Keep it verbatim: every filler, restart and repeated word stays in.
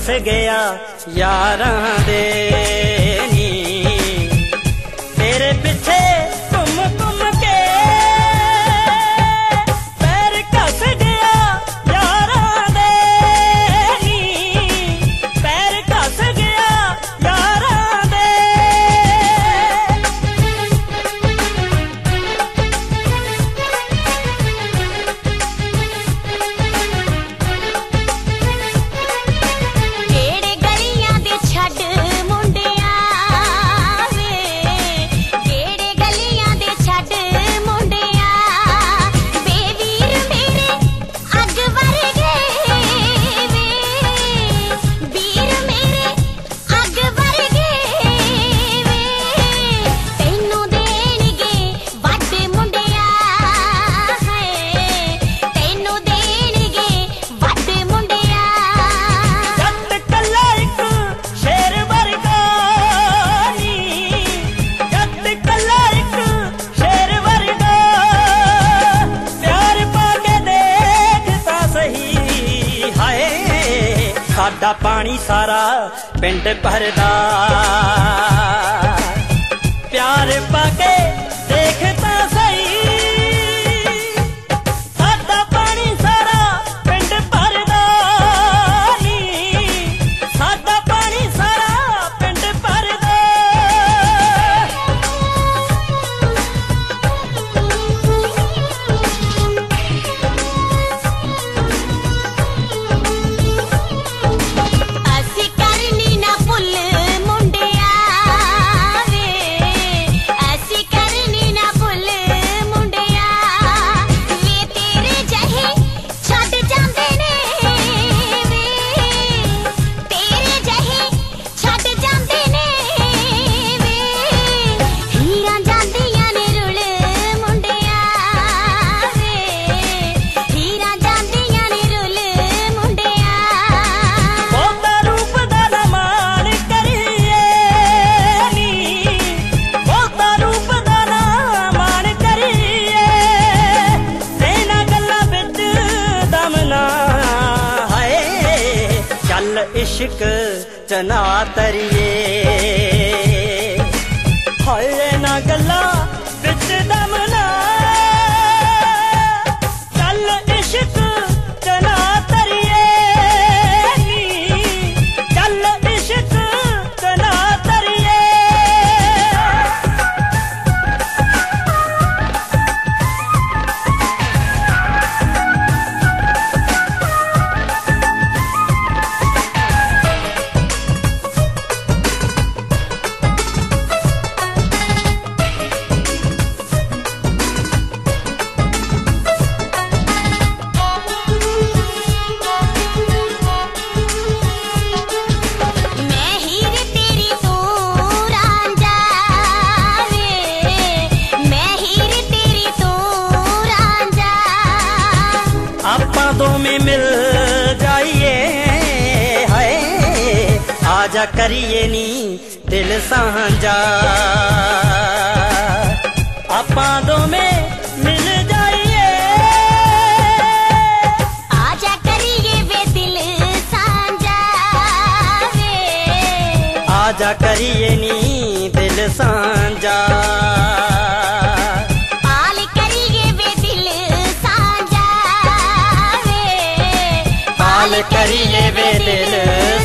गया यारां दे नी तेरे पिछे घुम घुम के पैर घस गया यारां दे नी पैर घस गया यारां दे साडा पानी सारा पिंड भरदा प्यार पाके देखता सही साडा पानी सारा पिंड भरदा नी साडा पानी सारा पिंड भरदा इश्क जना तरिए हाय ना गल्ला बिच दम ना चल इश्क जना तरिए चल इश्क जना तरिए दो में मिल जाइए हाय आजा करिए नी दिल सांझा आपा दो में मिल जाइए आजा करिए वे दिल सांझा वे आजा करिए नी दिल सांझा करिए वे दिल